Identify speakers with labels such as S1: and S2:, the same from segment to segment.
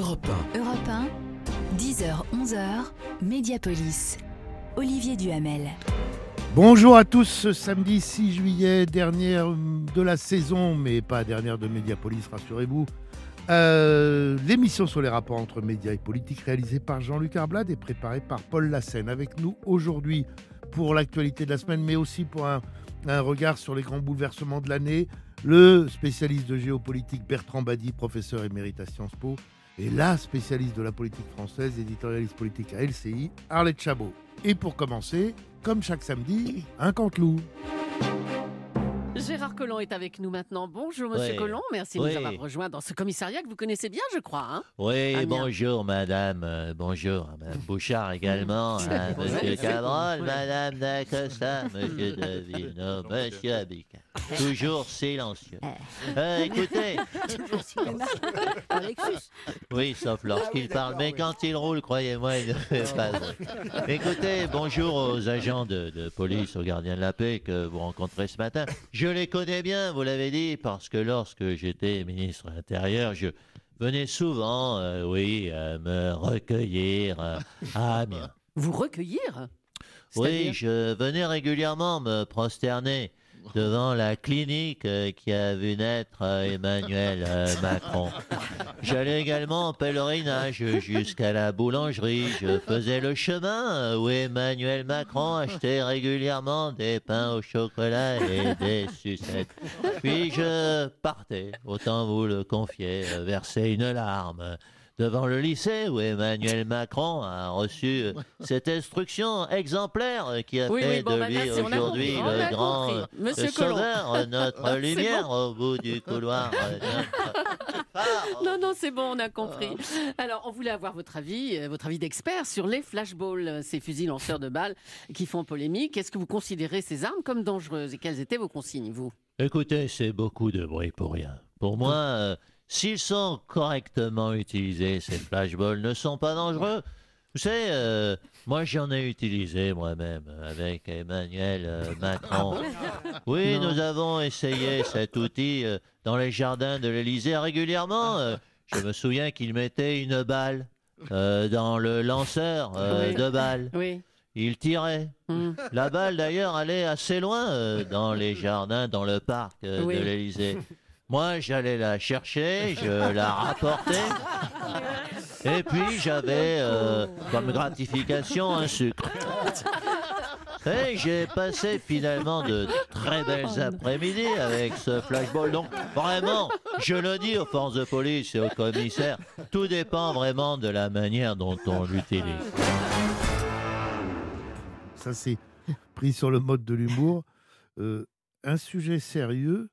S1: Europe 1.
S2: Europe 1, 10h-11h, Mediapolis. Olivier Duhamel.
S3: Bonjour à tous, ce samedi 6 juillet, dernière de la saison, mais pas dernière de Mediapolis, rassurez-vous. L'émission sur les rapports entre médias et politique réalisée par Jean-Luc Arblade et préparée par Paul Lassène. Avec nous aujourd'hui pour l'actualité de la semaine, mais aussi pour un regard sur les grands bouleversements de l'année, le spécialiste de géopolitique Bertrand Badi, professeur émérite à Sciences Po, et la spécialiste de la politique française, éditorialiste politique à LCI, Arlette Chabot. Et pour commencer, comme chaque samedi, un Canteloup.
S4: Gérard Collomb est avec nous maintenant. Bonjour Monsieur Collomb, merci de nous avoir rejoints dans ce commissariat que vous connaissez bien, je crois. Hein,
S5: oui, bonjour Madame, bonjour Madame Bouchard également, Monsieur Cabrol, Madame Dacosta, Monsieur Davino, Monsieur Abica. Toujours silencieux. Écoutez. Oui, sauf lorsqu'il parle, mais quand il roule, croyez-moi, il ne fait pas. Écoutez, bonjour aux agents de police, aux gardiens de la paix que vous rencontrez ce matin. Je les connais bien, vous l'avez dit, parce que lorsque j'étais ministre de l'Intérieur, je venais souvent, me recueillir à Amiens.
S4: Vous recueillir ?
S5: Oui, je venais régulièrement me prosterner devant la clinique qui a vu naître Emmanuel Macron. J'allais également en pèlerinage jusqu'à la boulangerie. Je faisais le chemin où Emmanuel Macron achetait régulièrement des pains au chocolat et des sucettes. Puis je partais, autant vous le confier, verser une larme devant le lycée où Emmanuel Macron a reçu cette instruction exemplaire qui a fait de lui aujourd'hui le grand sauveur, notre lumière au bout du couloir.
S4: Non, c'est bon, on a compris. Alors, on voulait avoir votre avis d'expert sur les flashballs, ces fusils lanceurs de balles qui font polémique. Est-ce que vous considérez ces armes comme dangereuses et quelles étaient vos consignes, vous ?
S5: Écoutez, c'est beaucoup de bruit pour rien. Pour moi... s'ils sont correctement utilisés, ces flashballs ne sont pas dangereux. Vous savez, moi j'en ai utilisé moi-même avec Emmanuel Macron. Oui, nous avons essayé cet outil dans les jardins de l'Élysée régulièrement. Je me souviens qu'il mettait une balle dans le lanceur de balles. Oui. Il tirait. La balle d'ailleurs allait assez loin dans les jardins, dans le parc de l'Élysée. Moi, j'allais la chercher, je la rapportais, et puis j'avais comme gratification un sucre. Et j'ai passé finalement de très belles après-midi avec ce flashball. Donc vraiment, je le dis aux forces de police et aux commissaires, tout dépend vraiment de la manière dont on l'utilise.
S3: Ça, c'est pris sur le mode de l'humour. Un sujet sérieux...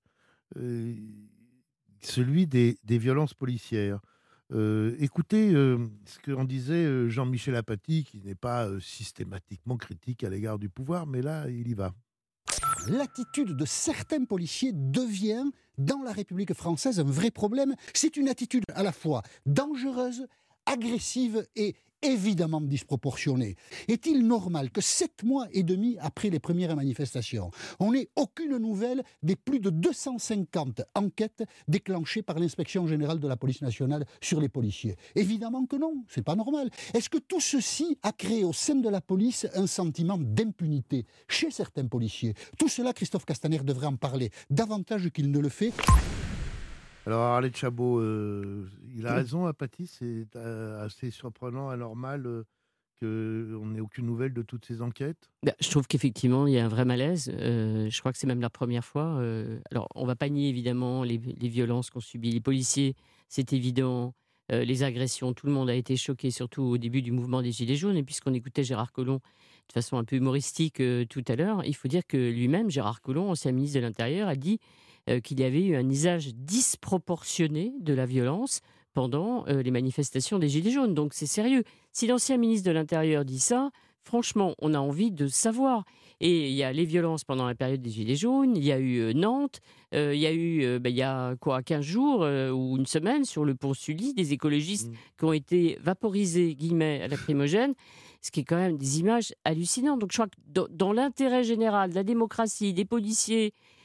S3: celui des violences policières. Écoutez ce qu'en disait Jean-Michel Apathy, qui n'est pas systématiquement critique à l'égard du pouvoir, mais là, il y va.
S6: L'attitude de certains policiers devient, dans la République française, un vrai problème. C'est une attitude à la fois dangereuse, agressive et évidemment disproportionnée. Est-il normal que 7 mois et demi après les premières manifestations, on n'ait aucune nouvelle des plus de 250 enquêtes déclenchées par l'inspection générale de la police nationale sur les policiers ? Évidemment que non, c'est pas normal. Est-ce que tout ceci a créé au sein de la police un sentiment d'impunité chez certains policiers ? Tout cela, Christophe Castaner devrait en parler davantage qu'il ne le fait.
S3: Alors Arlette Chabot, il a raison, Apathy, c'est assez surprenant, anormal qu'on n'ait aucune nouvelle de toutes ces enquêtes.
S7: Je trouve qu'effectivement, il y a un vrai malaise. Je crois que c'est même la première fois. Alors, on ne va pas nier évidemment les violences qu'ont subies les policiers, c'est évident. Les agressions, tout le monde a été choqué, surtout au début du mouvement des Gilets jaunes. Et puisqu'on écoutait Gérard Collomb de façon un peu humoristique tout à l'heure, il faut dire que lui-même, Gérard Collomb, ancien ministre de l'Intérieur, a dit qu'il y avait eu un usage disproportionné de la violence pendant les manifestations des Gilets jaunes. Donc c'est sérieux. Si l'ancien ministre de l'Intérieur dit ça, franchement, on a envie de savoir. Et il y a les violences pendant la période des Gilets jaunes, il y a eu Nantes, il y a eu, il y a 15 jours ou une semaine, sur le pont Sully, des écologistes qui ont été vaporisés, guillemets, à lacrymogène, ce qui est quand même des images hallucinantes. Donc je crois que dans l'intérêt général de la démocratie, des policiers,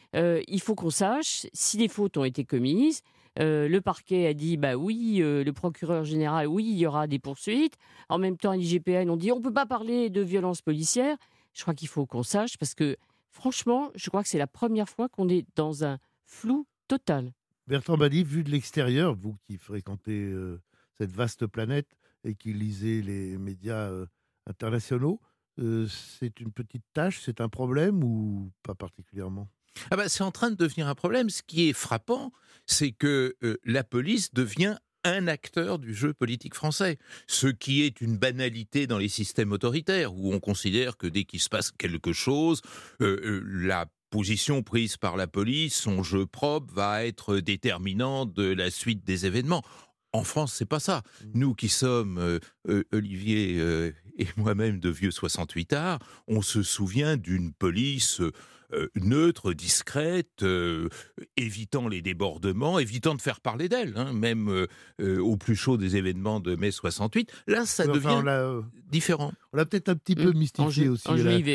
S7: il faut qu'on sache si des fautes ont été commises. Le parquet a dit oui, le procureur général, oui, il y aura des poursuites. En même temps, à l'IGPN, on dit on ne peut pas parler de violence policière. Je crois qu'il faut qu'on sache parce que franchement, je crois que c'est la première fois qu'on est dans un flou total.
S3: Bertrand Badi, vu de l'extérieur, vous qui fréquentez cette vaste planète et qui lisez les médias internationaux, c'est une petite tâche, c'est un problème ou pas particulièrement ?
S1: C'est en train de devenir un problème. Ce qui est frappant, c'est que la police devient un acteur du jeu politique français. Ce qui est une banalité dans les systèmes autoritaires, où on considère que dès qu'il se passe quelque chose, la position prise par la police, son jeu propre, va être déterminant de la suite des événements. En France, c'est pas ça. Nous qui sommes, Olivier et moi-même, de vieux 68ards, on se souvient d'une police neutre, discrète, évitant les débordements, évitant de faire parler d'elle, même au plus chaud des événements de mai 68. Là, ça devient différent.
S3: On l'a peut-être un petit peu mystifié aussi,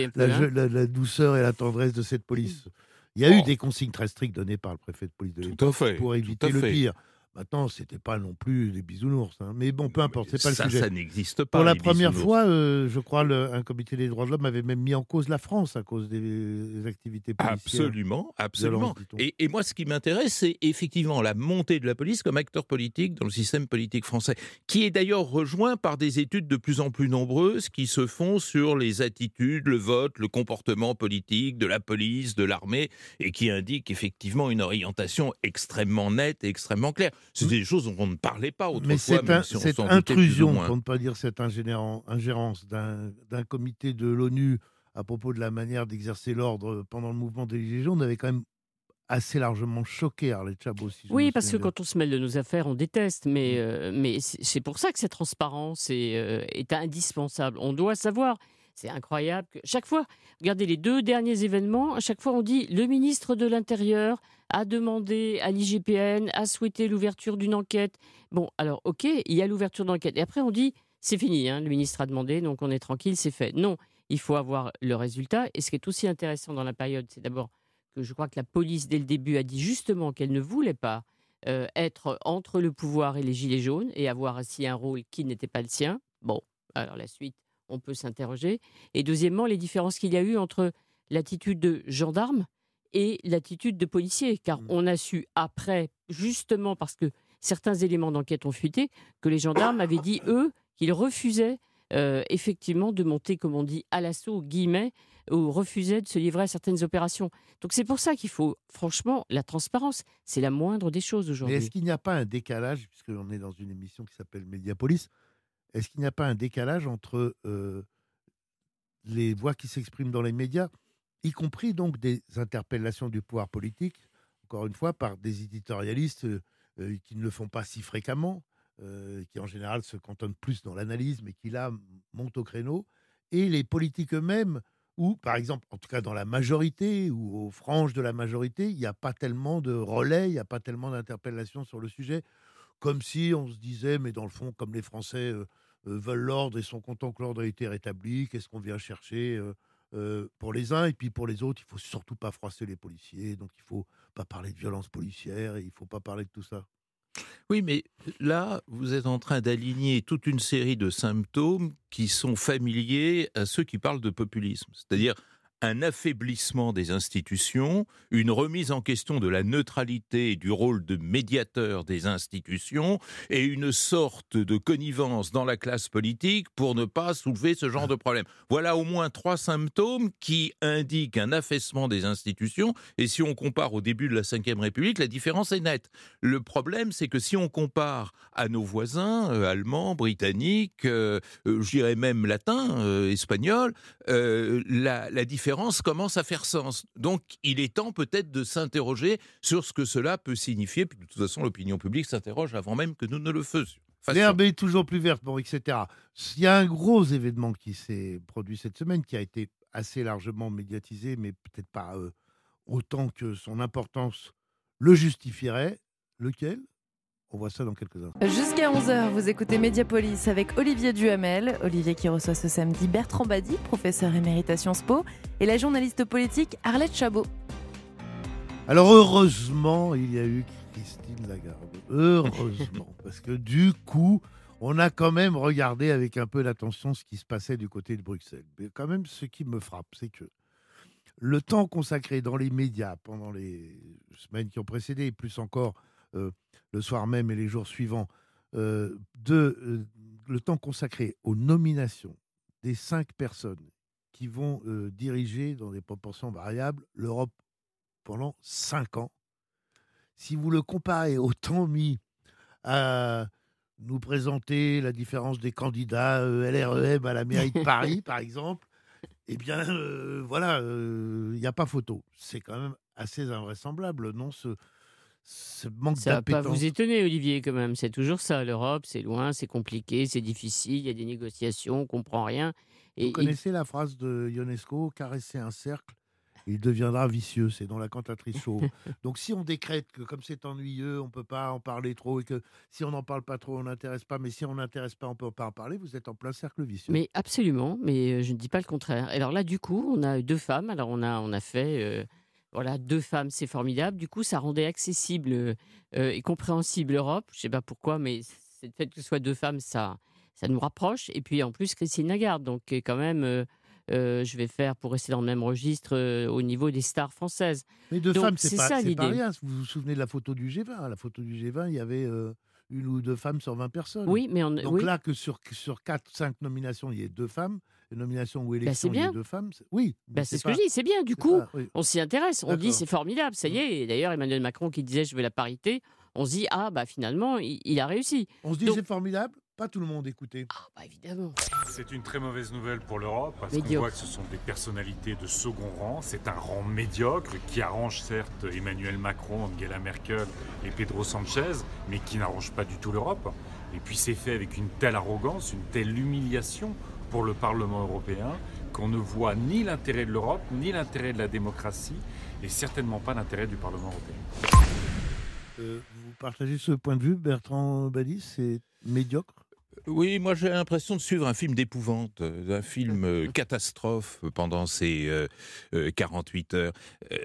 S3: la douceur et la tendresse de cette police. Il y a eu des consignes très strictes données par le préfet de police de l'époque pour éviter le pire. Maintenant, c'était pas non plus des bisounours, mais bon, peu importe, c'est pas le sujet.
S1: Ça n'existe pas.
S3: Pour la première fois, je crois, un comité des droits de l'homme avait même mis en cause la France à cause des activités policières.
S1: Absolument. Et moi, ce qui m'intéresse, c'est effectivement la montée de la police comme acteur politique dans le système politique français, qui est d'ailleurs rejoint par des études de plus en plus nombreuses qui se font sur les attitudes, le vote, le comportement politique de la police, de l'armée, et qui indiquent effectivement une orientation extrêmement nette et extrêmement claire. C'était des choses dont on ne parlait pas autrefois.
S3: Mais cette intrusion, pour ne pas dire cette ingérence d'un comité de l'ONU à propos de la manière d'exercer l'ordre pendant le mouvement des Gilets jaunes avait quand même assez largement choqué Arlette Chabot.
S7: Oui, parce que quand on se mêle de nos affaires, on déteste. Mais c'est pour ça que cette transparence est indispensable. On doit savoir. C'est incroyable que chaque fois, regardez les 2 derniers événements, à chaque fois on dit le ministre de l'Intérieur a demandé à l'IGPN, a souhaité l'ouverture d'une enquête. Bon, alors ok, il y a l'ouverture d'enquête. Et après on dit c'est fini, le ministre a demandé, donc on est tranquille, c'est fait. Non, il faut avoir le résultat. Et ce qui est aussi intéressant dans la période, c'est d'abord que je crois que la police, dès le début, a dit justement qu'elle ne voulait pas être entre le pouvoir et les Gilets jaunes et avoir ainsi un rôle qui n'était pas le sien. Bon, alors la suite, on peut s'interroger. Et deuxièmement, les différences qu'il y a eu entre l'attitude de gendarme et l'attitude de policier. Car on a su après, justement parce que certains éléments d'enquête ont fuité, que les gendarmes avaient dit, eux, qu'ils refusaient effectivement de monter, comme on dit, à l'assaut, guillemets, ou refusaient de se livrer à certaines opérations. Donc c'est pour ça qu'il faut, franchement, la transparence, c'est la moindre des choses aujourd'hui.
S3: Mais est-ce qu'il n'y a pas un décalage, puisqu'on est dans une émission qui s'appelle Mediapolis, est-ce qu'il n'y a pas un décalage entre les voix qui s'expriment dans les médias, y compris donc des interpellations du pouvoir politique, encore une fois, par des éditorialistes qui ne le font pas si fréquemment, qui en général se cantonnent plus dans l'analyse, mais qui là montent au créneau, et les politiques eux-mêmes, où, par exemple, en tout cas dans la majorité, ou aux franges de la majorité, il n'y a pas tellement de relais, il n'y a pas tellement d'interpellations sur le sujet, comme si on se disait, mais dans le fond, comme les Français veulent l'ordre et sont contents que l'ordre ait été rétabli, qu'est-ce qu'on vient chercher pour les uns, et puis pour les autres, il ne faut surtout pas froisser les policiers, donc il ne faut pas parler de violence policière, et il ne faut pas parler de tout ça.
S1: Oui, mais là, vous êtes en train d'aligner toute une série de symptômes qui sont familiers à ceux qui parlent de populisme. C'est-à-dire un affaiblissement des institutions, une remise en question de la neutralité et du rôle de médiateur des institutions, et une sorte de connivence dans la classe politique pour ne pas soulever ce genre de problème. Voilà au moins 3 symptômes qui indiquent un affaissement des institutions, et si on compare au début de la Ve République, la différence est nette. Le problème, c'est que si on compare à nos voisins, allemands, britanniques, je dirais même latins, espagnols, la différence commence à faire sens. Donc, il est temps peut-être de s'interroger sur ce que cela peut signifier. Puis, de toute façon, l'opinion publique s'interroge avant même que nous ne le faisions.
S3: L'herbe est toujours plus verte, bon, etc. Il y a un gros événement qui s'est produit cette semaine, qui a été assez largement médiatisé, mais peut-être pas autant que son importance le justifierait. Lequel ? On voit ça dans quelques instants.
S8: Jusqu'à 11h, vous écoutez Mediapolis avec Olivier Duhamel. Olivier qui reçoit ce samedi Bertrand Badi, professeur émérite à Sciences Po, et la journaliste politique Arlette Chabot.
S3: Alors heureusement, il y a eu Christine Lagarde. Heureusement, parce que du coup, on a quand même regardé avec un peu d'attention ce qui se passait du côté de Bruxelles. Mais quand même, ce qui me frappe, c'est que le temps consacré dans les médias pendant les semaines qui ont précédé, et plus encore le soir même et les jours suivants, le temps consacré aux nominations des 5 personnes qui vont diriger dans des proportions variables l'Europe pendant 5 ans. Si vous le comparez au temps mis à nous présenter la différence des candidats LREM à la mairie de Paris, par exemple, eh bien, voilà, il n'y a pas photo. C'est quand même assez invraisemblable, non, ce manque
S7: Ça va pas
S3: d'appétence.
S7: vous étonner, Olivier, quand même. C'est toujours ça. L'Europe, c'est loin, c'est compliqué, c'est difficile, il y a des négociations, on ne comprend rien.
S3: Vous
S7: Et
S3: connaissez la phrase de Ionesco, caresser un cercle, il deviendra vicieux, c'est dans La cantatrice chauve. Donc si on décrète que comme c'est ennuyeux, on ne peut pas en parler trop, et que si on n'en parle pas trop, on n'intéresse pas, mais si on n'intéresse pas, on ne peut pas en parler, vous êtes en plein cercle vicieux.
S7: Mais absolument, mais je ne dis pas le contraire. Alors là, du coup, on a 2 femmes. Alors on a fait, voilà, 2 femmes, c'est formidable. Du coup, ça rendait accessible et compréhensible l'Europe. Je ne sais pas pourquoi, mais c'est le fait que ce soit 2 femmes, ça nous rapproche. Et puis en plus, Christine Lagarde, donc qui est quand même, je vais faire pour rester dans le même registre au niveau des stars françaises.
S3: Mais 2
S7: Donc
S3: femmes,
S7: c'est
S3: c'est
S7: ça
S3: pas
S7: l'idée.
S3: rien. Vous vous souvenez de la photo du G20 ? À la photo du G20, il y avait 1 ou 2 femmes sur 20 personnes.
S7: Oui, mais
S3: Donc
S7: oui,
S3: là, que sur 4-5 nominations, il y ait 2 femmes, une nomination ou élection,
S7: c'est
S3: il y ait
S7: bien.
S3: 2 femmes, oui. mais
S7: C'est ce
S3: pas-
S7: que je dis, c'est bien. Du
S3: c'est
S7: coup,
S3: pas- oui.
S7: on s'y intéresse. On dit
S3: D'accord.
S7: c'est formidable, ça y est. Et d'ailleurs, Emmanuel Macron qui disait je veux la parité, on se dit ah bah finalement il a réussi.
S3: On se dit
S7: Donc-
S3: c'est formidable, pas tout le monde écoutait.
S7: Ah bah évidemment.
S9: C'est une très mauvaise nouvelle pour l'Europe parce qu'on
S7: Médiocre.
S9: voit que ce sont des personnalités de second rang. C'est un rang médiocre qui arrange certes Emmanuel Macron, Angela Merkel et Pedro Sanchez, mais qui n'arrange pas du tout l'Europe. Et puis c'est fait avec une telle arrogance, une telle humiliation pour le Parlement européen qu'on ne voit ni l'intérêt de l'Europe, ni l'intérêt de la démocratie, et certainement pas l'intérêt du Parlement européen.
S3: Vous partagez ce point de vue, Bertrand Badis, c'est médiocre.
S1: Oui, moi j'ai l'impression de suivre un film d'épouvante, un film catastrophe pendant ces 48 heures.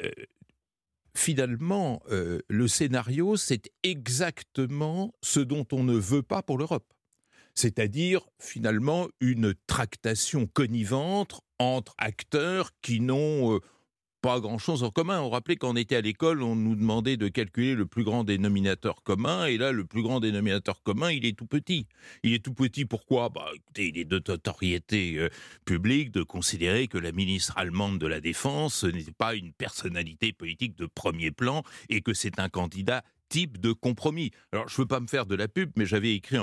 S1: Finalement, le scénario, c'est exactement ce dont on ne veut pas pour l'Europe. C'est-à-dire, finalement, une tractation connivente entre acteurs qui n'ont pas grand-chose en commun. On rappelait quand on était à l'école, on nous demandait de calculer le plus grand dénominateur commun, et là, le plus grand dénominateur commun, il est tout petit. Il est tout petit, pourquoi ? Écoutez, il est de notoriété publique de considérer que la ministre allemande de la Défense n'est pas une personnalité politique de premier plan, et que c'est un candidat type de compromis. Alors, je ne veux pas me faire de la pub, mais j'avais écrit en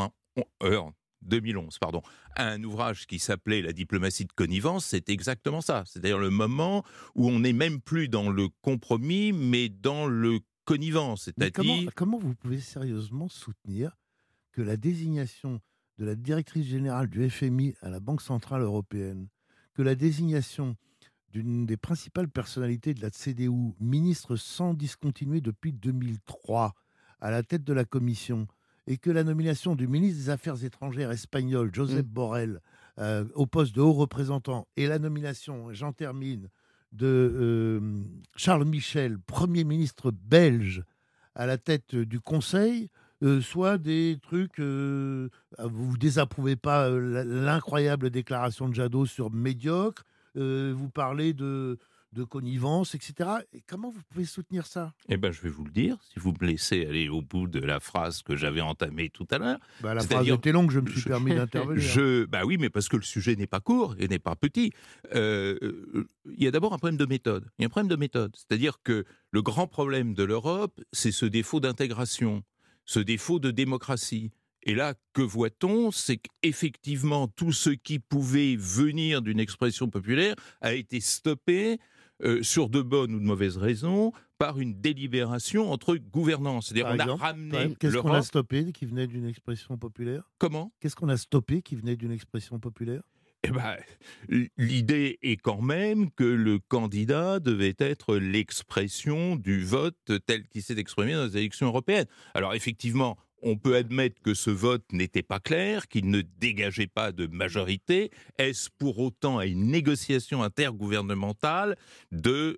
S1: 2011, un ouvrage qui s'appelait « La diplomatie de connivence », c'est exactement ça. C'est-à-dire le moment où on n'est même plus dans le compromis, mais dans le connivence.
S3: Mais
S1: C'est-à-dire...
S3: comment vous pouvez sérieusement soutenir que la désignation de la directrice générale du FMI à la Banque Centrale Européenne, que la désignation d'une des principales personnalités de la CDU, ministre sans discontinuer depuis 2003, à la tête de la Commission, et que la nomination du ministre des Affaires étrangères espagnol, Josep Borrell, au poste de haut représentant, et la nomination, j'en termine, de Charles Michel, Premier ministre belge, à la tête du Conseil, soit des trucs... vous désapprouvez pas l'incroyable déclaration de Jadot sur médiocre, vous parlez de connivence, etc. Et comment vous pouvez soutenir ça ?
S1: Eh bien, je vais vous le dire, si vous me laissez aller au bout de la phrase que j'avais entamée tout à l'heure.
S3: La phrase
S1: C'est-à-dire-
S3: était longue, je me suis permis d'intervenir.
S1: Oui, mais parce que le sujet n'est pas court et n'est pas petit. Il y a d'abord un problème de méthode. Il y a un problème de méthode. C'est-à-dire que le grand problème de l'Europe, c'est ce défaut d'intégration, ce défaut de démocratie. Et là, que voit-on ? C'est qu'effectivement, tout ce qui pouvait venir d'une expression populaire a été stoppé sur de bonnes ou de mauvaises raisons, par une délibération entre gouvernants. C'est-à-dire
S3: Par
S1: on a
S3: exemple,
S1: ramené
S3: qu'est-ce qu'on a
S1: l'Europe...
S3: stoppé qui venait d'une expression populaire ?
S1: Comment ?
S3: Qu'est-ce qu'on a stoppé qui venait d'une expression populaire ?
S1: Eh ben, l'idée est quand même que le candidat devait être l'expression du vote tel qu'il s'est exprimé dans les élections européennes. Alors effectivement, on peut admettre que ce vote n'était pas clair, qu'il ne dégageait pas de majorité. Est-ce pour autant à une négociation intergouvernementale de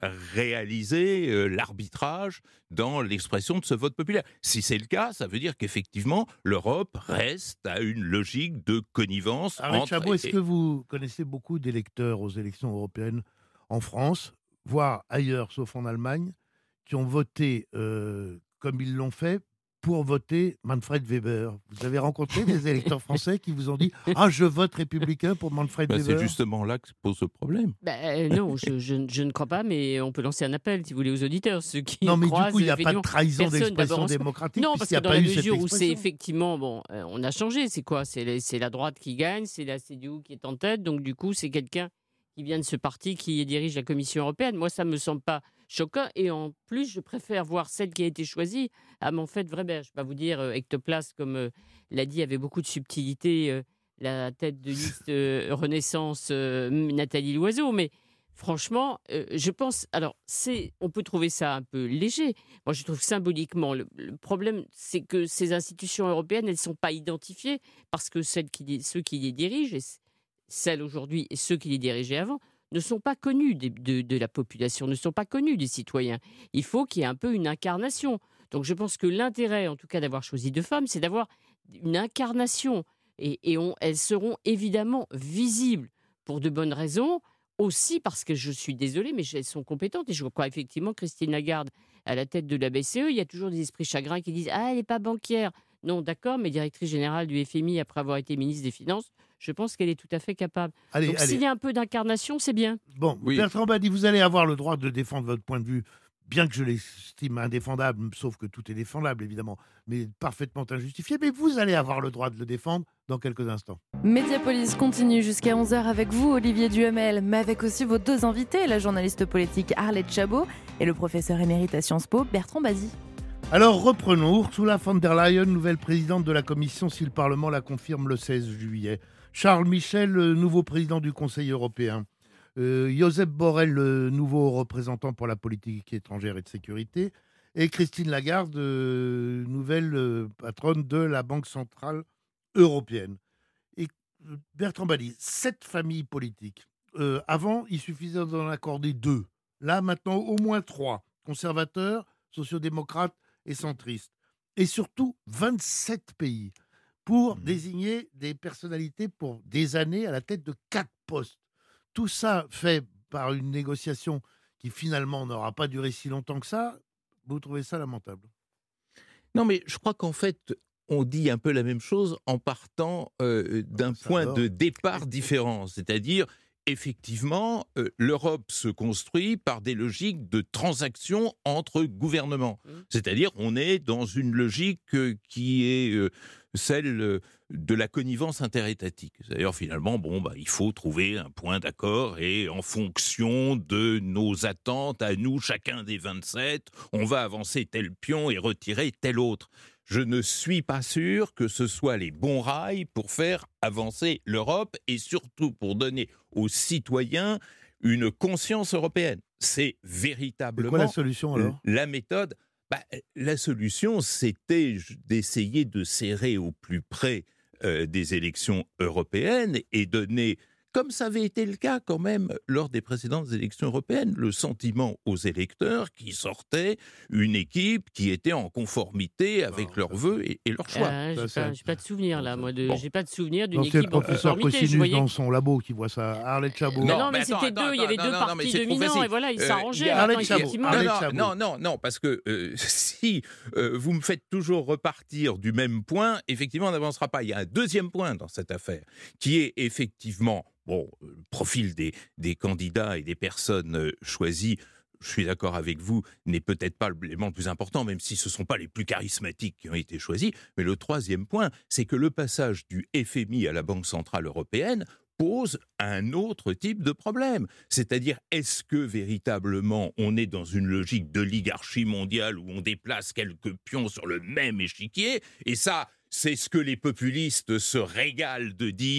S1: réaliser l'arbitrage dans l'expression de ce vote populaire? Si c'est le cas, ça veut dire qu'effectivement, l'Europe reste à une logique de connivence.
S3: Arlette Chabot, est-ce que vous connaissez beaucoup d'électeurs aux élections européennes en France, voire ailleurs, sauf en Allemagne, qui ont voté comme ils l'ont fait pour voter Manfred Weber? Vous avez rencontré des électeurs français qui vous ont dit « Ah, je vote républicain pour Manfred Weber ».
S1: C'est justement là que se pose le problème.
S7: Non, je ne crois pas, mais on peut lancer un appel, si vous voulez, aux auditeurs. Ceux qui
S3: non, mais
S7: croisent,
S3: du coup, il n'y a pas de trahison d'expression démocratique.
S7: Non, parce que dans la mesure où c'est effectivement, on a changé. C'est quoi? C'est la droite qui gagne, c'est la CDU qui est en tête. Donc, du coup, c'est quelqu'un qui vient de ce parti qui dirige la Commission européenne. Moi, ça ne me semble pas choquant. Et en plus, je préfère voir celle qui a été choisie à Manfred Weber. Je ne vais pas vous dire ectoplasme, comme l'a dit, avait beaucoup de subtilité la tête de liste Renaissance Nathalie Loiseau. Mais franchement, je pense... Alors, on peut trouver ça un peu léger. Moi, je trouve symboliquement, le problème, c'est que ces institutions européennes, elles ne sont pas identifiées parce que ceux qui les dirigent, et celles aujourd'hui et ceux qui les dirigeaient avant, ne sont pas connus de la population, ne sont pas connus des citoyens. Il faut qu'il y ait un peu une incarnation. Donc je pense que l'intérêt, en tout cas, d'avoir choisi deux femmes, c'est d'avoir une incarnation. Et elles seront évidemment visibles pour de bonnes raisons, aussi parce que je suis désolée, mais elles sont compétentes. Et je crois effectivement Christine Lagarde, à la tête de la BCE, il y a toujours des esprits chagrins qui disent « Ah, elle n'est pas banquière ». Non, d'accord, mais directrice générale du FMI après avoir été ministre des Finances, je pense qu'elle est tout à fait capable. Donc s'il y a un peu d'incarnation, c'est bien.
S3: Bon, oui. Bertrand Badi, vous allez avoir le droit de défendre votre point de vue, bien que je l'estime indéfendable, sauf que tout est défendable évidemment, mais parfaitement injustifié, mais vous allez avoir le droit de le défendre dans quelques instants.
S8: Mediapolis continue jusqu'à 11h avec vous, Olivier Duhamel, mais avec aussi vos deux invités, la journaliste politique Arlette Chabot et le professeur émérite à Sciences Po, Bertrand Badi.
S3: Alors reprenons, Ursula von der Leyen, nouvelle présidente de la Commission, si le Parlement la confirme le 16 juillet. Charles Michel, le nouveau président du Conseil européen. Josep Borrell, le nouveau représentant pour la politique étrangère et de sécurité. Et Christine Lagarde, nouvelle patronne de la Banque centrale européenne. Et Bertrand Badi, cette famille politique, avant, il suffisait d'en accorder 2. Là, maintenant, au moins 3. Conservateurs, sociodémocrates et centristes. Et surtout, 27 pays pour désigner des personnalités pour des années à la tête de 4 postes. Tout ça fait par une négociation qui finalement n'aura pas duré si longtemps que ça. Vous trouvez ça lamentable?
S1: Non, mais je crois qu'en fait, on dit un peu la même chose en partant d'un point de départ différent. C'est-à-dire, effectivement, l'Europe se construit par des logiques de transaction entre gouvernements. C'est-à-dire, on est dans une logique qui est celle de la connivence interétatique. C'est-à-dire, finalement, il faut trouver un point d'accord et en fonction de nos attentes, à nous, chacun des 27, on va avancer tel pion et retirer tel autre. Je ne suis pas sûr que ce soit les bons rails pour faire avancer l'Europe et surtout pour donner aux citoyens une conscience européenne. C'est véritablement...
S3: C'est quoi la solution alors ?
S1: La méthode... la solution, c'était d'essayer de serrer au plus près des élections européennes et donner, comme ça avait été le cas quand même lors des précédentes élections européennes, le sentiment aux électeurs qui sortait une équipe qui était en conformité avec leurs vœux et leurs choix.
S7: J'ai pas de souvenir là, moi. J'ai pas de souvenir d'une
S3: équipe en conformité. C'est le professeur Cosinus dans son labo qui voit ça. Arlette Chabot.
S7: Non, mais c'était deux. Il y avait deux partis dominants et voilà, ils s'arrangeaient.
S3: Arlette Chabot.
S1: Non, parce que si vous me faites toujours repartir du même point, effectivement, on n'avancera pas. Il y a un deuxième point dans cette affaire qui est effectivement le profil des candidats et des personnes choisies. Je suis d'accord avec vous, n'est peut-être pas l'élément le plus important, même si ce ne sont pas les plus charismatiques qui ont été choisis. Mais le troisième point, c'est que le passage du FMI à la Banque centrale européenne pose un autre type de problème. C'est-à-dire, est-ce que véritablement on est dans une logique d'oligarchie mondiale où on déplace quelques pions sur le même échiquier? Et ça, c'est ce que les populistes se régalent de dire.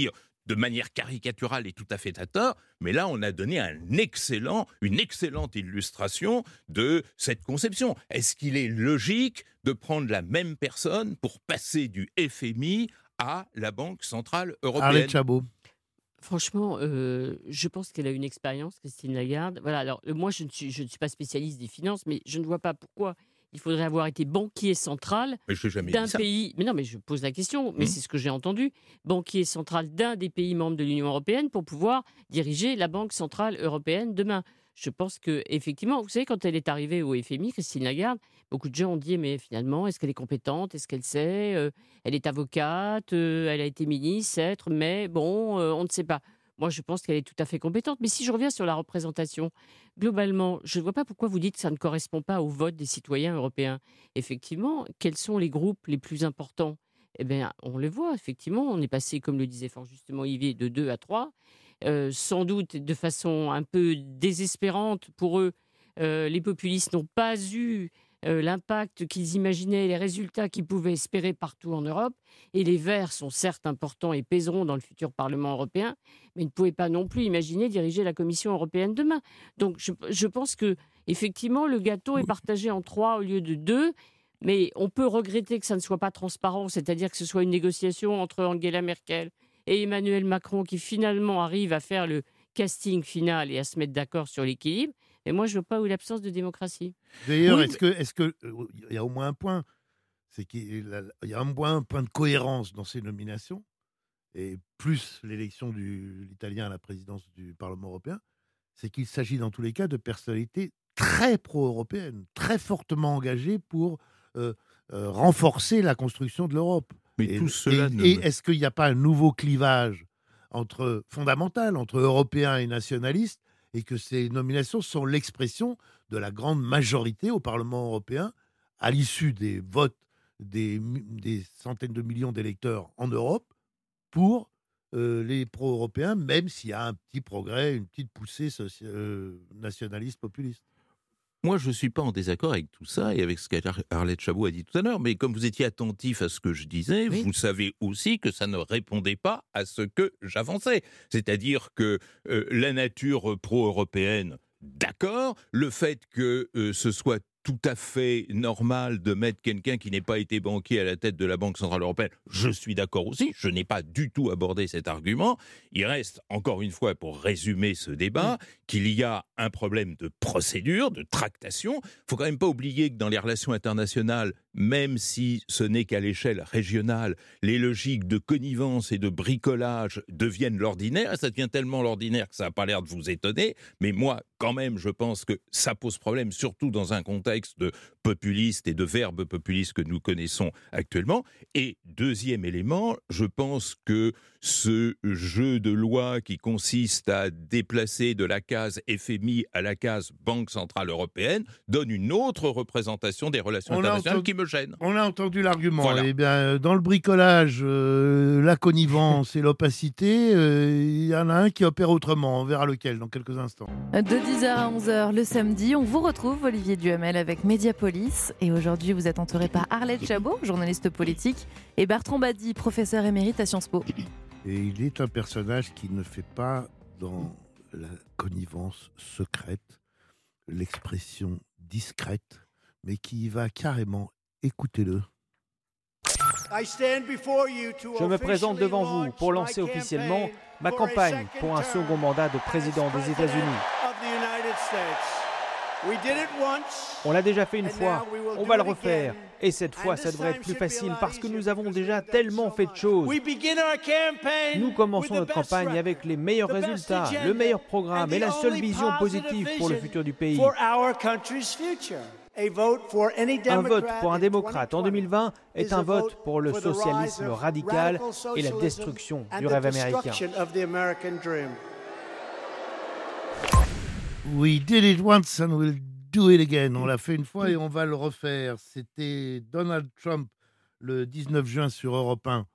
S1: de manière caricaturale et tout à fait à tort, mais là, on a donné une excellente illustration de cette conception. Est-ce qu'il est logique de prendre la même personne pour passer du FMI à la Banque Centrale Européenne ?
S3: Arlette Chabot.
S7: Franchement, je pense qu'elle a une expérience, Christine Lagarde. Voilà, alors moi, je ne suis pas spécialiste des finances, mais je ne vois pas pourquoi il faudrait avoir été banquier central d'un pays. Mais non, mais je pose la question, mais c'est ce que j'ai entendu. Banquier central d'un des pays membres de l'Union européenne pour pouvoir diriger la Banque centrale européenne demain. Je pense qu'effectivement, vous savez, quand elle est arrivée au FMI, Christine Lagarde, beaucoup de gens ont dit, mais finalement, est-ce qu'elle est compétente ? Est-ce qu'elle sait ? Elle est avocate, elle a été ministre, mais bon, on ne sait pas. Moi, je pense qu'elle est tout à fait compétente. Mais si je reviens sur la représentation, globalement, je ne vois pas pourquoi vous dites que ça ne correspond pas au vote des citoyens européens. Effectivement, quels sont les groupes les plus importants ? Eh bien, on le voit, effectivement. On est passé, comme le disait fort justement Olivier, de 2 à 3. Sans doute de façon un peu désespérante pour eux, les populistes n'ont pas eu l'impact qu'ils imaginaient, les résultats qu'ils pouvaient espérer partout en Europe. Et les Verts sont certes importants et pèseront dans le futur Parlement européen, mais ne pouvaient pas non plus imaginer diriger la Commission européenne demain. Donc je pense que effectivement le gâteau est partagé en 3 au lieu de 2. Mais on peut regretter que ça ne soit pas transparent, c'est-à-dire que ce soit une négociation entre Angela Merkel et Emmanuel Macron qui finalement arrive à faire le casting final et à se mettre d'accord sur l'équilibre. Et moi, je ne veux pas l'absence de démocratie.
S3: D'ailleurs, est-ce que il y a au moins un point, c'est qu'il y a au moins un point de cohérence dans ces nominations, et plus l'élection de l'Italien à la présidence du Parlement européen, c'est qu'il s'agit dans tous les cas de personnalités très pro-européennes, très fortement engagées pour renforcer la construction de l'Europe.
S1: Mais tout cela
S3: est-ce qu'il n'y a pas un nouveau clivage fondamental entre Européens et nationalistes, et que ces nominations sont l'expression de la grande majorité au Parlement européen, à l'issue des votes des centaines de millions d'électeurs en Europe, pour les pro-européens, même s'il y a un petit progrès, une petite poussée nationaliste populiste.
S1: Moi, je ne suis pas en désaccord avec tout ça et avec ce qu'Arlette Chabot a dit tout à l'heure, mais comme vous étiez attentif à ce que je disais, oui, vous savez aussi que ça ne répondait pas à ce que j'avançais. C'est-à-dire que la nature pro-européenne, d'accord, le fait que ce soit tout à fait normal de mettre quelqu'un qui n'ait pas été banquier à la tête de la Banque Centrale Européenne, je suis d'accord aussi, je n'ai pas du tout abordé cet argument. Il reste, encore une fois, pour résumer ce débat, qu'il y a un problème de procédure, de tractation. Il ne faut quand même pas oublier que dans les relations internationales, même si ce n'est qu'à l'échelle régionale, les logiques de connivence et de bricolage deviennent l'ordinaire, et ça devient tellement l'ordinaire que ça n'a pas l'air de vous étonner, mais moi, quand même, je pense que ça pose problème, surtout dans un contexte de populiste et de verbes populistes que nous connaissons actuellement. Et deuxième élément, je pense que ce jeu de loi qui consiste à déplacer de la case FMI à la case Banque Centrale Européenne donne une autre représentation des relations internationales qui me gêne.
S3: On a entendu l'argument.
S1: Voilà.
S3: Eh bien, dans le bricolage, la connivence et l'opacité, il y en a un qui opère autrement. On verra lequel dans quelques instants.
S8: De 10h à 11h le samedi, on vous retrouve, Olivier Duhamel, avec Mediapolis. Et aujourd'hui, vous êtes entouré par Arlette Chabot, journaliste politique, et Bertrand Badi, professeur émérite à Sciences Po.
S3: Et il est un personnage qui ne fait pas dans la connivence secrète, l'expression discrète, mais qui va carrément, écoutez-le.
S10: Je me présente devant vous pour lancer officiellement ma campagne pour un second mandat de président des États-Unis. On l'a déjà fait une fois, on va le refaire. Et cette fois, ça devrait être plus facile parce que nous avons déjà tellement fait de choses. Nous commençons notre campagne avec les meilleurs résultats, le meilleur programme et la seule vision positive pour le futur du pays. Un vote pour un démocrate en 2020 est un vote pour le socialisme radical et la destruction du rêve américain.
S3: We did it once and we'll do it again. On l'a fait une fois et on va le refaire. C'était Donald Trump le 19 juin sur Europe 1.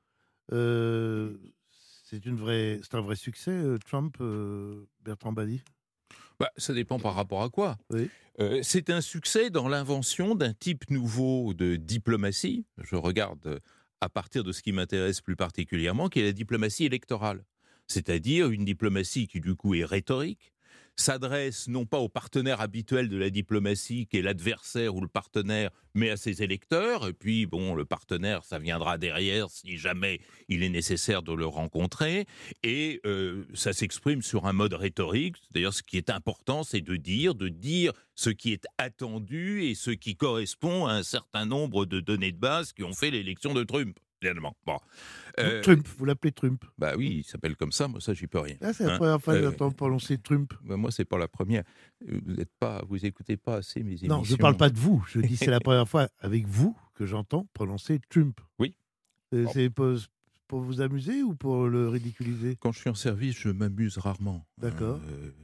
S3: C'est un vrai succès, Trump, Bertrand Badi?
S1: Ça dépend par rapport à quoi.
S3: Oui.
S1: C'est un succès dans l'invention d'un type nouveau de diplomatie. Je regarde à partir de ce qui m'intéresse plus particulièrement, qui est la diplomatie électorale. c'est-à-dire une diplomatie qui du coup est rhétorique, s'adresse non pas au partenaire habituel de la diplomatie, qui est l'adversaire ou le partenaire, mais à ses électeurs. Et puis, bon, le partenaire, ça viendra derrière si jamais il est nécessaire de le rencontrer. Et ça s'exprime sur un mode rhétorique. D'ailleurs, ce qui est important, c'est de dire ce qui est attendu et ce qui correspond à un certain nombre de données de base qui ont fait l'élection de Trump. Finalement. Bon.
S3: Trump, vous l'appelez Trump?
S1: Bah oui, il s'appelle comme ça, moi ça j'y peux rien.
S3: C'est la première fois que j'entends prononcer Trump.
S1: Bah moi c'est pas la première. Vous écoutez pas assez mes émissions.
S3: Non, je parle pas de vous. Je dis c'est la première fois avec vous que j'entends prononcer Trump.
S1: Oui.
S3: C'est pour vous amuser ou pour le ridiculiser?
S1: Quand je suis en service, je m'amuse rarement.
S3: D'accord.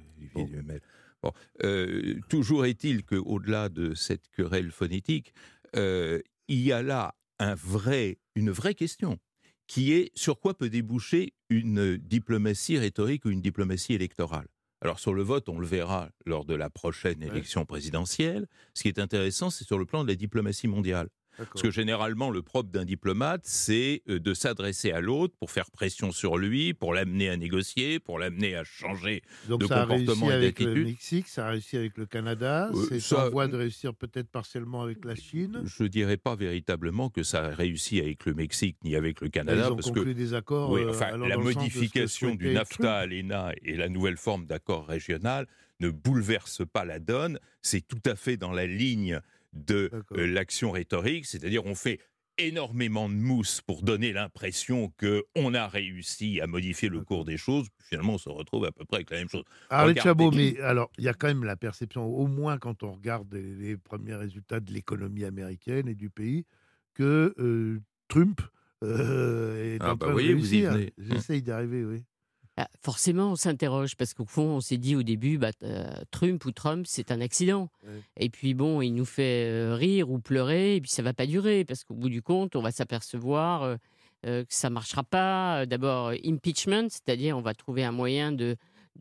S1: Bon. Toujours est-il qu'au-delà de cette querelle phonétique, il y a là une vraie question, qui est sur quoi peut déboucher une diplomatie rhétorique ou une diplomatie électorale. Alors sur le vote, on le verra lors de la prochaine élection présidentielle. Ce qui est intéressant, c'est sur le plan de la diplomatie mondiale. Parce que généralement, le propre d'un diplomate, c'est de s'adresser à l'autre pour faire pression sur lui, pour l'amener à négocier, pour l'amener à changer de comportement et d'attitude.
S3: Donc ça a réussi avec le Mexique, ça a réussi avec le Canada, c'est en voie de réussir peut-être partiellement avec la Chine.
S1: Je ne dirais pas véritablement que ça a réussi avec le Mexique ni avec le Canada.
S3: Ils ont conclu des accords.
S1: La modification du NAFTA à l'ENA et la nouvelle forme d'accord régional ne bouleverse pas la donne. C'est tout à fait dans la ligne de l'action rhétorique, c'est-à-dire on fait énormément de mousse pour donner l'impression qu'on a réussi à modifier le cours des choses, puis finalement on se retrouve à peu près avec la même chose.
S3: Arlette Chabot, mais alors il y a quand même la perception, au moins quand on regarde les premiers résultats de l'économie américaine et du pays, que Trump est en train de réussir.
S1: Vous y venez.
S3: J'essaye d'arriver, oui.
S7: Forcément, on s'interroge parce qu'au fond, on s'est dit au début, Trump, c'est un accident. Ouais. Et puis bon, il nous fait rire ou pleurer, et puis ça va pas durer parce qu'au bout du compte, on va s'apercevoir que ça marchera pas. D'abord, impeachment, c'est-à-dire on va trouver un moyen de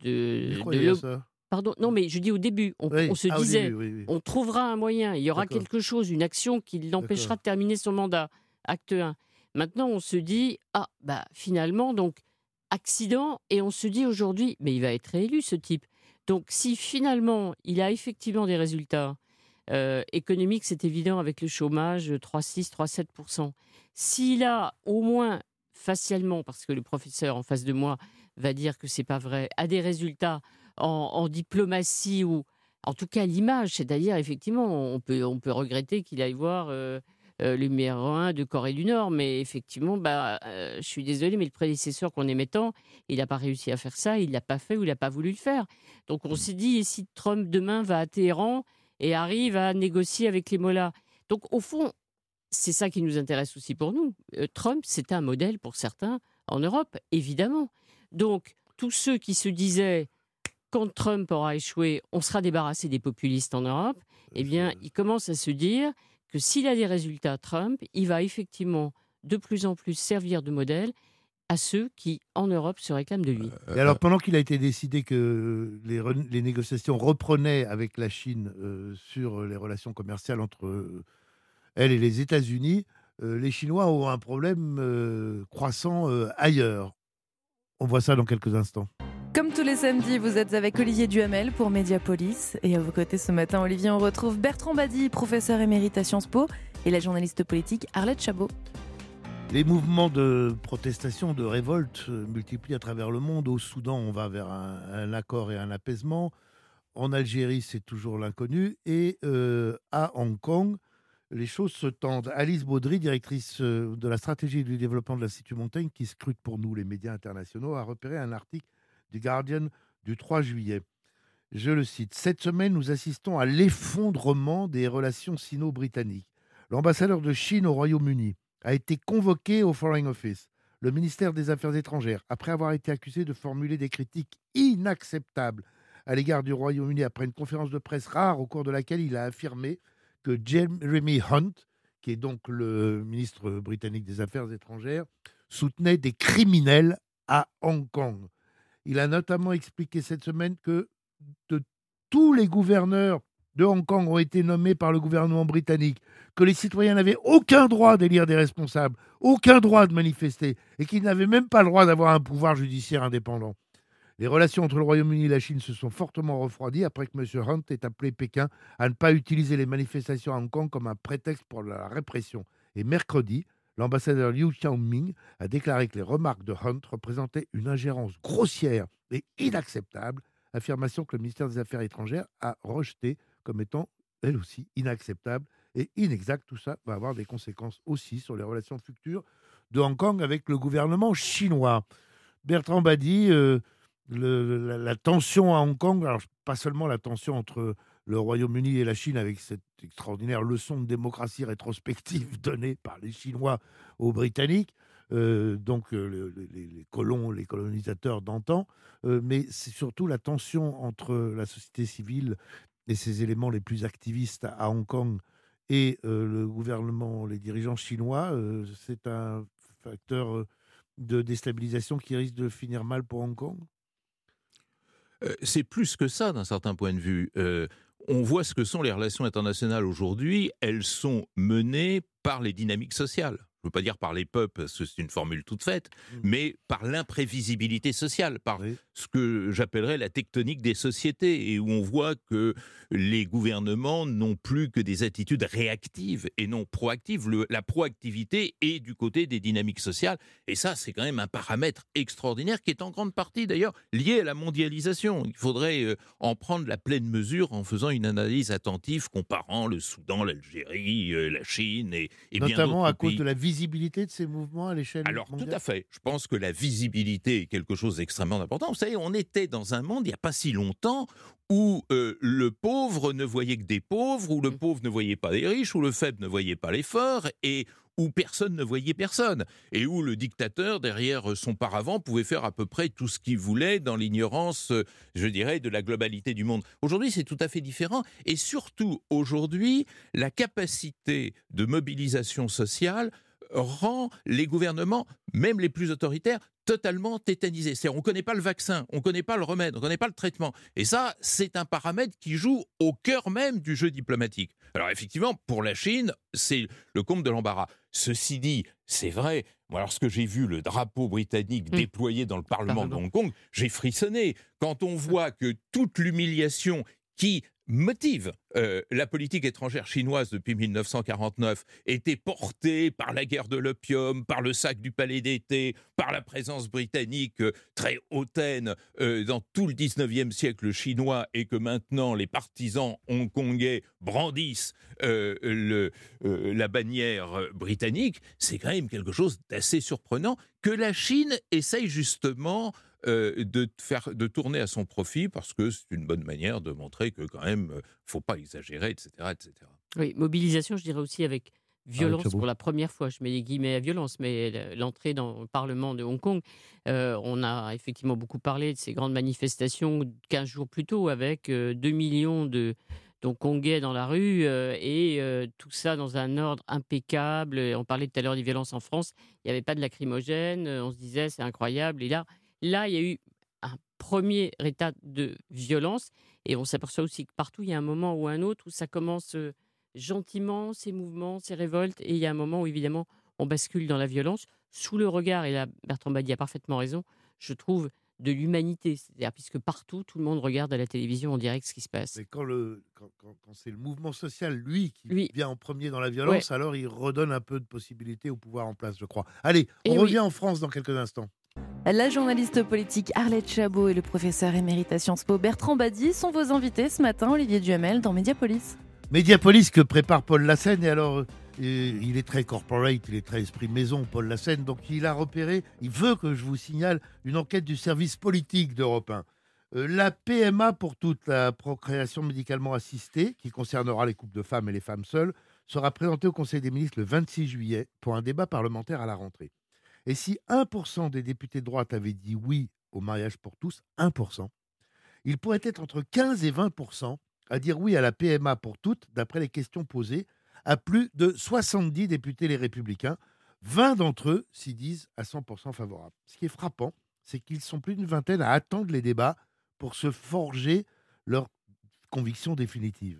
S3: ça.
S7: Pardon, non, mais je dis au début, on se disait, on trouvera un moyen, il y aura quelque chose, une action qui l'empêchera de terminer son mandat. Acte 1. Maintenant, on se dit, finalement, donc. Accident, et on se dit aujourd'hui, mais il va être réélu ce type. Donc si finalement il a effectivement des résultats économiques, c'est évident avec le chômage 3,6, 3,7%. S'il a au moins facialement, parce que le professeur en face de moi va dire que c'est pas vrai, a des résultats en diplomatie ou en tout cas l'image, c'est-à-dire effectivement on peut regretter qu'il aille voir le numéro 1 de Corée du Nord, mais effectivement, je suis désolée, mais le prédécesseur qu'on aimait tant, il n'a pas réussi à faire ça, il ne l'a pas fait ou il n'a pas voulu le faire. Donc on s'est dit, et si Trump demain va à Téhéran et arrive à négocier avec les mollahs? Donc au fond, c'est ça qui nous intéresse aussi pour nous. Trump, c'est un modèle pour certains en Europe, évidemment. Donc tous ceux qui se disaient, quand Trump aura échoué, on sera débarrassé des populistes en Europe, eh bien, ils commencent à se dire que s'il a des résultats Trump, il va effectivement de plus en plus servir de modèle à ceux qui, en Europe, se réclament de lui.
S3: Et alors, pendant qu'il a été décidé que les négociations reprenaient avec la Chine sur les relations commerciales entre elle et les États-Unis, les Chinois ont un problème croissant ailleurs. On voit ça dans quelques instants.
S8: Comme tous les samedis, vous êtes avec Olivier Duhamel pour Mediapolis. Et à vos côtés ce matin, Olivier, on retrouve Bertrand Badi, professeur émérite à Sciences Po, et la journaliste politique Arlette Chabot.
S3: Les mouvements de protestation, de révolte multiplient à travers le monde. Au Soudan, on va vers un accord et un apaisement. En Algérie, c'est toujours l'inconnu. Et à Hong Kong, les choses se tendent. Alice Baudry, directrice de la stratégie du développement de l'Institut Montaigne, qui scrute pour nous les médias internationaux, a repéré un article du Guardian du 3 juillet. Je le cite. « Cette semaine, nous assistons à l'effondrement des relations sino-britanniques. L'ambassadeur de Chine au Royaume-Uni a été convoqué au Foreign Office, le ministère des Affaires étrangères, après avoir été accusé de formuler des critiques inacceptables à l'égard du Royaume-Uni après une conférence de presse rare au cours de laquelle il a affirmé que Jeremy Hunt, qui est donc le ministre britannique des Affaires étrangères, soutenait des criminels à Hong Kong. Il a notamment expliqué cette semaine que tous les gouverneurs de Hong Kong ont été nommés par le gouvernement britannique, que les citoyens n'avaient aucun droit d'élire des responsables, aucun droit de manifester, et qu'ils n'avaient même pas le droit d'avoir un pouvoir judiciaire indépendant. Les relations entre le Royaume-Uni et la Chine se sont fortement refroidies après que M. Hunt ait appelé Pékin à ne pas utiliser les manifestations à Hong Kong comme un prétexte pour la répression. Et mercredi, l'ambassadeur Liu Xiaoming a déclaré que les remarques de Hunt représentaient une ingérence grossière et inacceptable, affirmation que le ministère des Affaires étrangères a rejetée comme étant, elle aussi, inacceptable et inexacte. Tout ça va avoir des conséquences aussi sur les relations futures de Hong Kong avec le gouvernement chinois. Bertrand Badi, la tension à Hong Kong, alors pas seulement la tension entre le Royaume-Uni et la Chine avec cette extraordinaire leçon de démocratie rétrospective donnée par les Chinois aux Britanniques, les colons, les colonisateurs d'antan, mais c'est surtout la tension entre la société civile et ses éléments les plus activistes à Hong Kong et le gouvernement, les dirigeants chinois. C'est un facteur de déstabilisation qui risque de finir mal pour Hong Kong.
S1: C'est plus que ça d'un certain point de vue. On voit ce que sont les relations internationales aujourd'hui. Elles sont menées par les dynamiques sociales. Je ne veux pas dire par les peuples, parce que c'est une formule toute faite, mais par l'imprévisibilité sociale, par ce que j'appellerais la tectonique des sociétés, et où on voit que les gouvernements n'ont plus que des attitudes réactives et non proactives. La proactivité est du côté des dynamiques sociales, et ça, c'est quand même un paramètre extraordinaire qui est en grande partie, d'ailleurs, lié à la mondialisation. Il faudrait en prendre la pleine mesure en faisant une analyse attentive, comparant le Soudan, l'Algérie, la Chine et bien d'autres pays.
S3: Notamment à cause de la visibilité de ces mouvements à l'échelle mondiale.
S1: Alors, tout à fait. Je pense que la visibilité est quelque chose d'extrêmement important. Vous savez, on était dans un monde, il n'y a pas si longtemps, où le pauvre ne voyait que des pauvres, où le pauvre ne voyait pas les riches, où le faible ne voyait pas les forts, et où personne ne voyait personne, et où le dictateur, derrière son paravent, pouvait faire à peu près tout ce qu'il voulait dans l'ignorance, je dirais, de la globalité du monde. Aujourd'hui, c'est tout à fait différent, et surtout, aujourd'hui, la capacité de mobilisation sociale rend les gouvernements, même les plus autoritaires, totalement tétanisés. C'est-à-dire, on ne connaît pas le vaccin, on ne connaît pas le remède, on ne connaît pas le traitement. Et ça, c'est un paramètre qui joue au cœur même du jeu diplomatique. Alors effectivement, pour la Chine, c'est le comble de l'embarras. Ceci dit, c'est vrai, moi, lorsque j'ai vu le drapeau britannique déployé dans le Parlement de Hong Kong, j'ai frissonné. Quand on voit que toute l'humiliation qui motive la politique étrangère chinoise depuis 1949 était portée par la guerre de l'opium, par le sac du palais d'été, par la présence britannique très hautaine dans tout le 19e siècle chinois, et que maintenant les partisans hongkongais brandissent la bannière britannique, c'est quand même quelque chose d'assez surprenant que la Chine essaye justement de tourner à son profit, parce que c'est une bonne manière de montrer que quand même, il ne faut pas exagérer, etc., etc.
S7: Oui, mobilisation, je dirais aussi avec violence pour la première fois. Je mets les guillemets à violence, mais l'entrée dans le Parlement de Hong Kong, on a effectivement beaucoup parlé de ces grandes manifestations 15 jours plus tôt, avec 2 millions d'Hongkongais dans la rue, et tout ça dans un ordre impeccable. On parlait tout à l'heure des violences en France, il n'y avait pas de lacrymogène, on se disait c'est incroyable, et Là, il y a eu un premier état de violence, et on s'aperçoit aussi que partout, il y a un moment ou un autre où ça commence gentiment, ces mouvements, ces révoltes, et il y a un moment où, évidemment, on bascule dans la violence, sous le regard, et là, Bertrand Badi a parfaitement raison, je trouve, de l'humanité. C'est-à-dire, puisque partout, tout le monde regarde à la télévision en direct ce qui se passe.
S3: Mais quand c'est le mouvement social, lui, qui vient en premier dans la violence, alors il redonne un peu de possibilité au pouvoir en place, je crois. Allez, on revient en France dans quelques instants.
S8: La journaliste politique Arlette Chabot et le professeur émérite à Sciences Po Bertrand Badi sont vos invités ce matin, Olivier Duhamel, dans Mediapolis.
S3: Mediapolis que prépare Paul Lassène, et alors il est très corporate, il est très esprit maison, Paul Lassène, donc il a repéré, il veut que je vous signale une enquête du service politique d'Europe 1. La PMA pour toute, la procréation médicalement assistée, qui concernera les couples de femmes et les femmes seules, sera présentée au Conseil des ministres le 26 juillet pour un débat parlementaire à la rentrée. Et si 1% des députés de droite avaient dit oui au mariage pour tous, 1%, il pourrait être entre 15 et 20% à dire oui à la PMA pour toutes, d'après les questions posées à plus de 70 députés les Républicains. 20 d'entre eux s'y disent à 100% favorables. Ce qui est frappant, c'est qu'ils sont plus d'une vingtaine à attendre les débats pour se forger leur conviction définitive.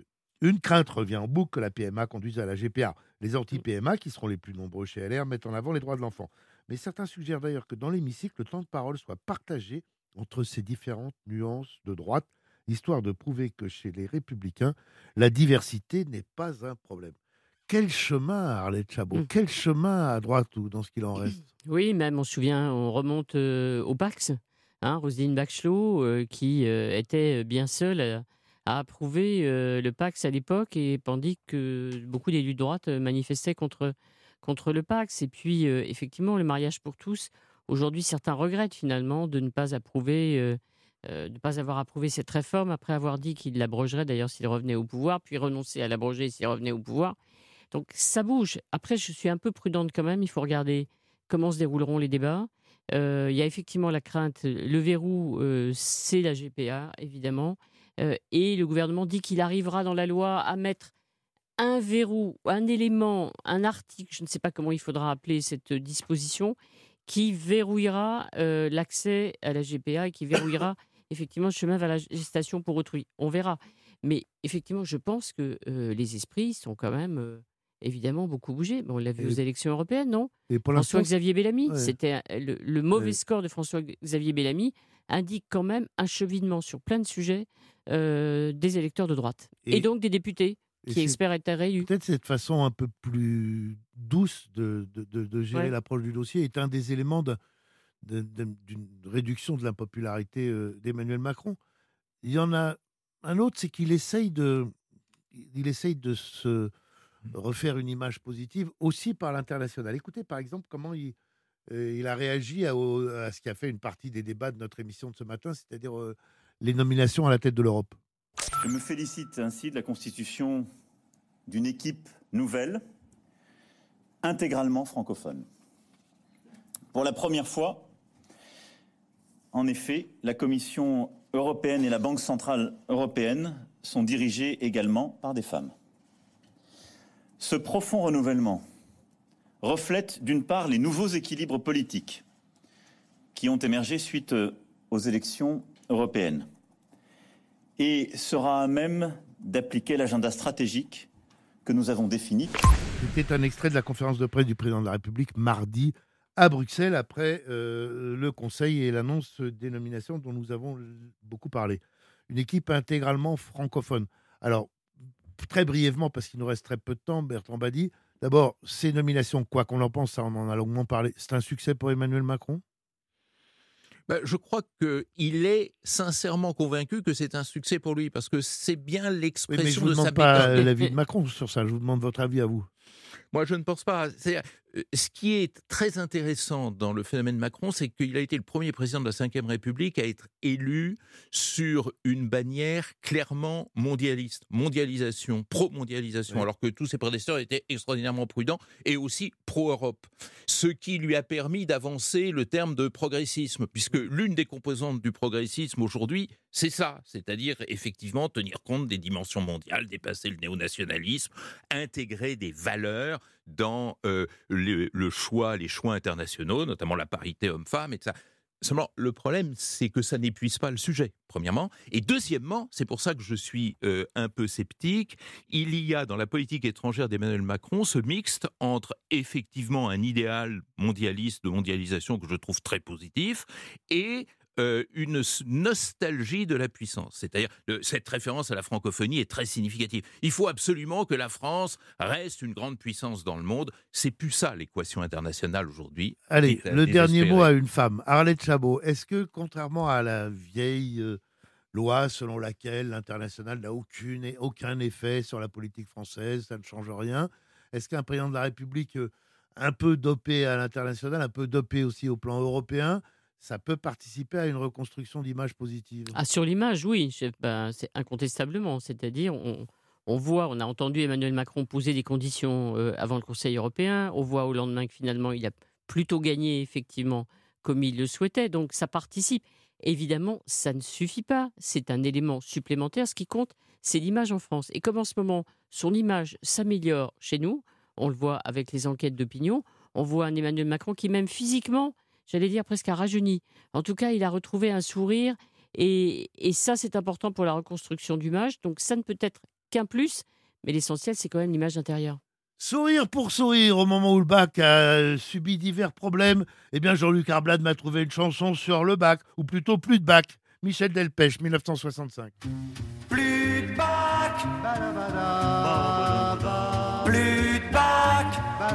S3: Une crainte revient en boucle que la PMA conduise à la GPA. Les anti-PMA, qui seront les plus nombreux chez LR, mettent en avant les droits de l'enfant. Mais certains suggèrent d'ailleurs que dans l'hémicycle, le temps de parole soit partagé entre ces différentes nuances de droite, histoire de prouver que chez les Républicains, la diversité n'est pas un problème. Quel chemin, Arlette Chabot, quel chemin à droite ou dans ce qu'il en reste?
S7: Oui, même on se souvient, on remonte au Pax, Roselyne Bachelot, qui était bien seule à approuver le Pax à l'époque, et tandis que beaucoup d'élus de droite manifestaient contre le Pax. Et puis, effectivement, le mariage pour tous, aujourd'hui, certains regrettent finalement de ne pas avoir approuvé cette réforme, après avoir dit qu'ils l'abrogeraient d'ailleurs s'ils revenaient au pouvoir, puis renoncer à l'abroger s'ils revenaient au pouvoir. Donc ça bouge. Après, je suis un peu prudente quand même. Il faut regarder comment se dérouleront les débats. Il y a effectivement la crainte. Le verrou, c'est la GPA, évidemment. Et le gouvernement dit qu'il arrivera dans la loi à mettre un verrou, un élément, un article, je ne sais pas comment il faudra appeler cette disposition, qui verrouillera l'accès à la GPA et qui verrouillera effectivement le chemin vers la gestation pour autrui. On verra. Mais effectivement, je pense que les esprits sont quand même... évidemment, beaucoup bougé. On l'a vu aux élections européennes, non? François-Xavier Bellamy, c'était le mauvais score de François-Xavier Bellamy indique quand même un cheminement sur plein de sujets des électeurs de droite. Et donc des députés qui espèrent être réélus.
S3: Peut-être cette façon un peu plus douce de gérer l'approche du dossier est un des éléments d'une réduction de l'impopularité d'Emmanuel Macron. Il y en a un autre, c'est qu'il essaye de se refaire une image positive aussi par l'international. Écoutez par exemple comment il a réagi à ce qui a fait une partie des débats de notre émission de ce matin, c'est-à-dire les nominations à la tête de l'Europe.
S11: Je me félicite ainsi de la constitution d'une équipe nouvelle, intégralement francophone. Pour la première fois, en effet, la Commission européenne et la Banque centrale européenne sont dirigées également par des femmes. Ce profond renouvellement reflète d'une part les nouveaux équilibres politiques qui ont émergé suite aux élections européennes et sera à même d'appliquer l'agenda stratégique que nous avons défini.
S3: C'était un extrait de la conférence de presse du président de la République mardi à Bruxelles après le Conseil et l'annonce des nominations dont nous avons beaucoup parlé. Une équipe intégralement francophone. Alors, très brièvement, parce qu'il nous reste très peu de temps, Bertrand Badi, d'abord, ces nominations, quoi qu'on en pense, ça on en a longuement parlé, c'est un succès pour Emmanuel Macron ?
S1: Je crois qu'il est sincèrement convaincu que c'est un succès pour lui, parce que c'est bien l'expression de sa méthode. Mais je ne vous demande
S3: pas l'avis de Macron sur ça, je vous demande votre avis à vous.
S1: Moi, je ne pense pas. Ce qui est très intéressant dans le phénomène Macron, c'est qu'il a été le premier président de la Ve République à être élu sur une bannière clairement mondialiste. Mondialisation, pro-mondialisation, alors que tous ses prédécesseurs étaient extraordinairement prudents et aussi pro-Europe. Ce qui lui a permis d'avancer le terme de progressisme, puisque l'une des composantes du progressisme aujourd'hui, c'est ça, c'est-à-dire effectivement tenir compte des dimensions mondiales, dépasser le néonationalisme, intégrer des valeurs dans les choix internationaux, notamment la parité homme-femme et tout ça. Seulement, le problème, c'est que ça n'épuise pas le sujet, premièrement. Et deuxièmement, c'est pour ça que je suis un peu sceptique, il y a dans la politique étrangère d'Emmanuel Macron ce mixte entre effectivement un idéal mondialiste de mondialisation que je trouve très positif et une nostalgie de la puissance. C'est-à-dire, cette référence à la francophonie est très significative. Il faut absolument que la France reste une grande puissance dans le monde. C'est plus ça, l'équation internationale aujourd'hui.
S3: Allez, le dernier mot à une femme. Arlette Chabot, est-ce que, contrairement à la vieille loi selon laquelle l'international n'a aucun effet sur la politique française, ça ne change rien, est-ce qu'un président de la République un peu dopé à l'international, un peu dopé aussi au plan européen, ça peut participer à une reconstruction d'image positive? Sur
S7: l'image, oui, c'est incontestablement. C'est-à-dire, on a entendu Emmanuel Macron poser des conditions avant le Conseil européen. On voit au lendemain que finalement, il a plutôt gagné, effectivement, comme il le souhaitait. Donc, ça participe. Évidemment, ça ne suffit pas. C'est un élément supplémentaire. Ce qui compte, c'est l'image en France. Et comme en ce moment, son image s'améliore chez nous, on le voit avec les enquêtes d'opinion, on voit un Emmanuel Macron qui, même physiquement, j'allais dire presque a rajeuni. En tout cas, il a retrouvé un sourire et ça, c'est important pour la reconstruction d'image. Donc, ça ne peut être qu'un plus. Mais l'essentiel, c'est quand même l'image d'intérieur.
S3: Sourire pour sourire, au moment où le bac a subi divers problèmes, eh bien Jean-Luc Arblade m'a trouvé une chanson sur le bac, ou plutôt plus de bac. Michel Delpech, 1965.
S12: Plus de bac, plus de bac,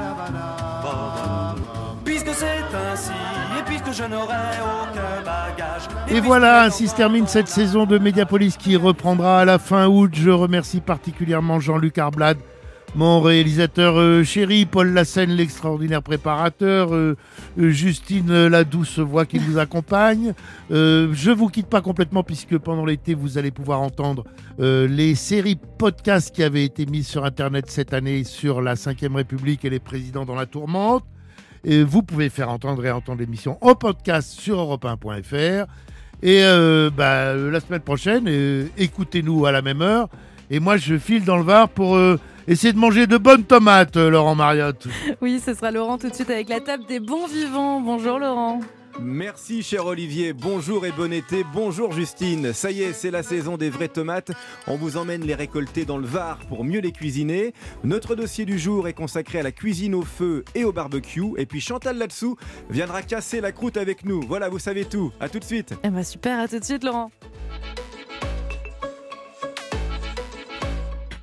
S12: puisque c'est ainsi, et puisque je n'aurai aucun bagage.
S3: Et voilà, ainsi se termine cette saison de Mediapolis qui reprendra à la fin août. Je remercie particulièrement Jean-Luc Arblade, mon réalisateur chéri, Paul Lassène, l'extraordinaire préparateur, Justine, la douce voix qui nous accompagne. Je vous quitte pas complètement puisque pendant l'été, vous allez pouvoir entendre les séries podcasts qui avaient été mises sur Internet cette année sur la 5e République et les présidents dans la tourmente. Et vous pouvez faire entendre et entendre l'émission en podcast sur europe1.fr. Et la semaine prochaine, écoutez-nous à la même heure. Et moi, je file dans le Var pour essayer de manger de bonnes tomates, Laurent Mariotte.
S8: Oui, ce sera Laurent tout de suite avec la table des bons vivants. Bonjour Laurent.
S13: Merci cher Olivier, bonjour et bon été, bonjour Justine. Ça y est, c'est la saison des vraies tomates. On vous emmène les récolter dans le Var pour mieux les cuisiner. Notre dossier du jour est consacré à la cuisine au feu et au barbecue. Et puis Chantal là-dessous viendra casser la croûte avec nous. Voilà, vous savez tout. À tout de suite.
S8: Super, à tout de suite Laurent.